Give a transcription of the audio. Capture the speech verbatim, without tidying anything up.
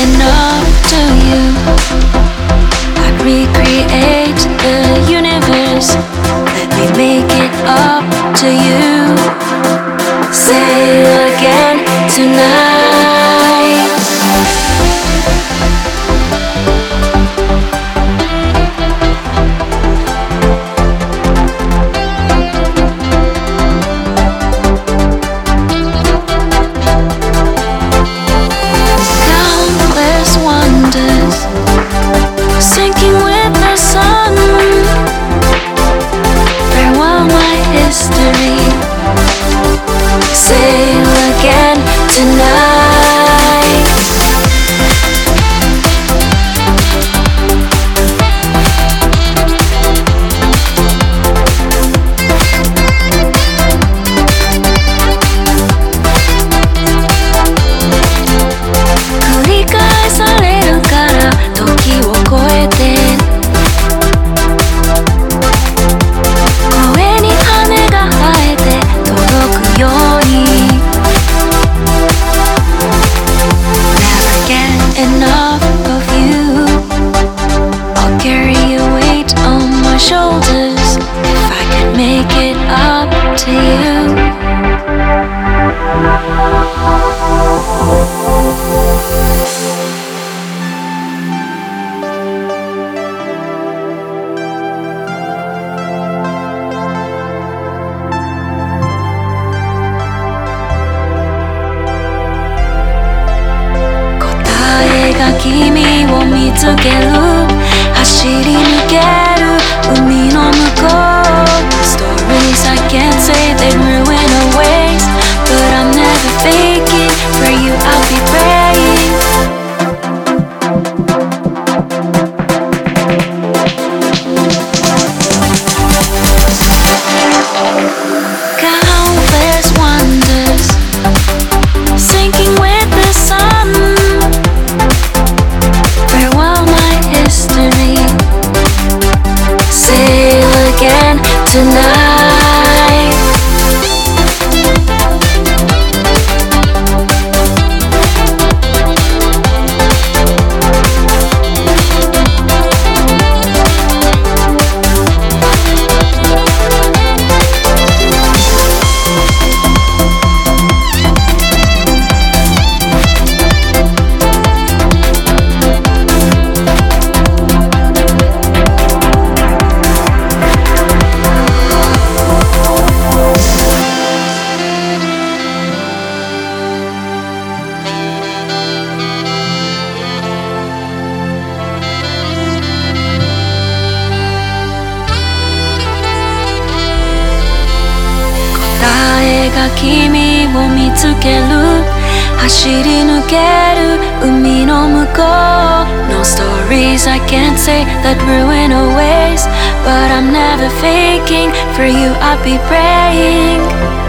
enough to you. I'd recreate the universe. Let me make it up to you. Sail again tonight. Countless wonders sinking with the sun. Farewell my history. Sail again tonight.繰り返されるから時を超えて声に羽が生えて届くように Never get enough of you. I'll carry your weight on my shoulders if I can make it up to you.答えが君を見つける走り抜ける海の向こう Stories I can't say they ruin our ways But I'm never faking For you I'll be praying Countless wonders Sinking with the sun Farewell my history Sail again tonight答えが君を見つける走り抜ける海の向こう No stories I can't say that ruin our ways But I'm never faking For you I'll be praying